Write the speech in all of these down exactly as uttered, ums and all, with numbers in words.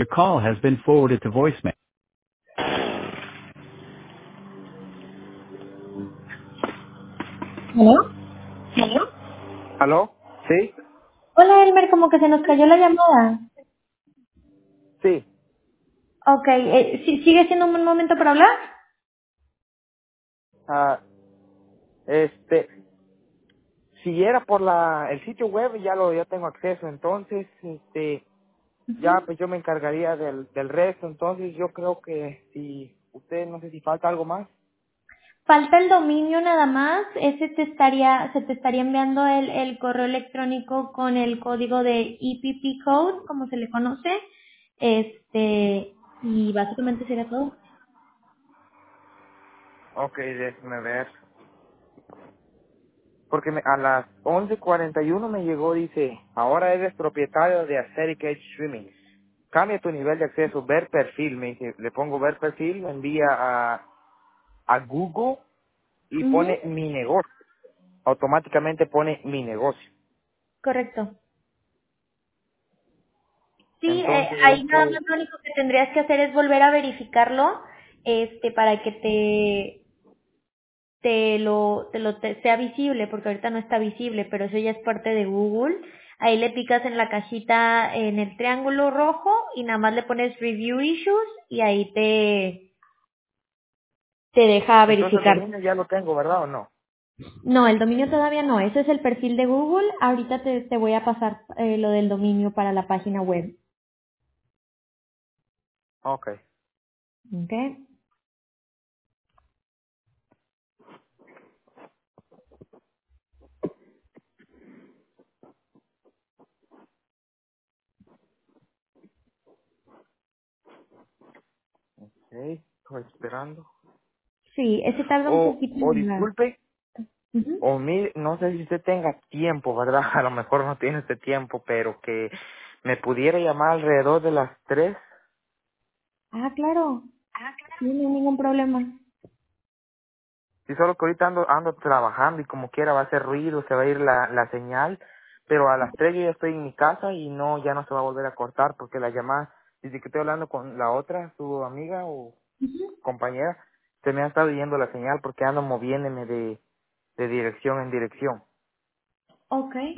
The call has been forwarded to voicemail. ¿Aló? ¿Aló? ¿Sí? Hola, Elmer, como que se nos cayó la llamada. Sí. Ok, eh, ¿sí- ¿sigue siendo un buen momento para hablar? Ah, este, si era por la el sitio web ya lo ya tengo acceso, entonces este ya Ujú. pues yo me encargaría del del resto, entonces yo creo que si usted no sé si falta algo más. Falta el dominio nada más. Ese te estaría, se te estaría enviando el, el correo electrónico con el código de E P P code, como se le conoce. Este, y básicamente sería todo. Ok, déjeme ver. Porque me- a las once cuarenta y uno me llegó, dice, ahora eres propietario de Aesthetic Edge Streaming. Cambia tu nivel de acceso, ver perfil, me dice, le pongo ver perfil, me envía a, a Google y Ujú. pone mi negocio. Automáticamente pone mi negocio. Correcto. Sí, eh, Entonces, ahí nada este, más lo único que tendrías que hacer es volver a verificarlo, este, para que te te lo, te lo te- sea visible, porque ahorita no está visible, pero eso ya es parte de Google. Ahí le picas en la cajita en el triángulo rojo y nada más le pones Review Issues y ahí te, te deja entonces el verificar. dominio ya lo tengo, ¿verdad o no? No, el dominio todavía no. Ese es el perfil de Google. Ahorita te, te voy a pasar eh, lo del dominio para la página web. Ok. ¿Ok? Ok, estoy esperando. Sí, ese tarda un O, poquito o en llegar. disculpe, Ujú. o mi, no sé si usted tenga tiempo, ¿verdad? A lo mejor no tiene este tiempo, pero que me pudiera llamar alrededor de las tres. Ah, claro. Sí, no hay ningún problema. Sí, solo que ahorita ando, ando trabajando y como quiera va a hacer ruido, se va a ir la, la señal, pero a las tres yo ya estoy en mi casa y no, ya no se va a volver a cortar porque la llamada, desde que estoy hablando con la otra, su amiga o compañera, se me ha estado yendo la señal porque ando moviéndome de, de dirección en dirección. Ok.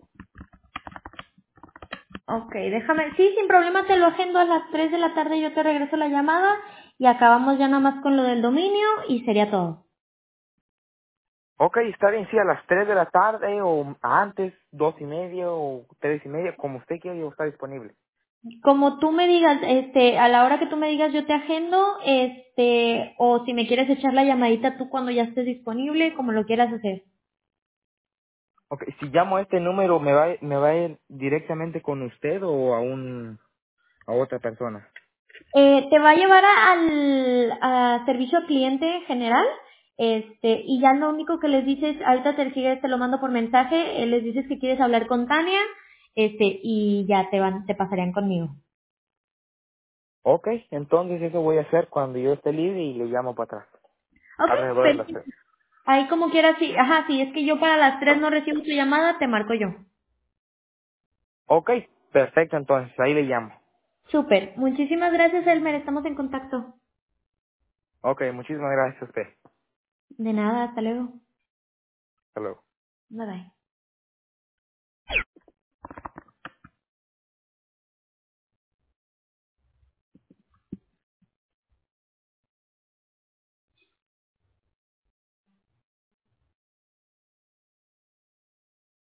Ok, déjame, sí, sin problema te lo agendo a las tres de la tarde, yo te regreso la llamada y acabamos ya nada más con lo del dominio y sería todo. Ok, está bien, sí, a las tres de la tarde o antes, dos y media o tres y media, como usted quiera, yo estar disponible. Como tú me digas, este, a la hora que tú me digas yo te agendo, este, o si me quieres echar la llamadita tú cuando ya estés disponible, como lo quieras hacer. Ok, si llamo a este número, ¿me va, me va a ir directamente con usted o a un, a otra persona? Eh, te va a llevar a- al a servicio al cliente general, este, y ya lo único que les dices, ahorita te sigues, te lo mando por mensaje, eh, les dices que quieres hablar con Tania, este, y ya te van, te pasarían conmigo. Ok, entonces eso voy a hacer cuando yo esté libre y le llamo para atrás, Ok, alrededor de las perfecto. tres. Ahí como quieras, sí, ajá, sí, es que yo para las tres no recibo tu llamada, te marco yo. Ok, perfecto, entonces ahí le llamo. Súper, muchísimas gracias, Elmer, estamos en contacto. Ok, muchísimas gracias a usted. De nada, hasta luego. Hasta luego. Bye bye.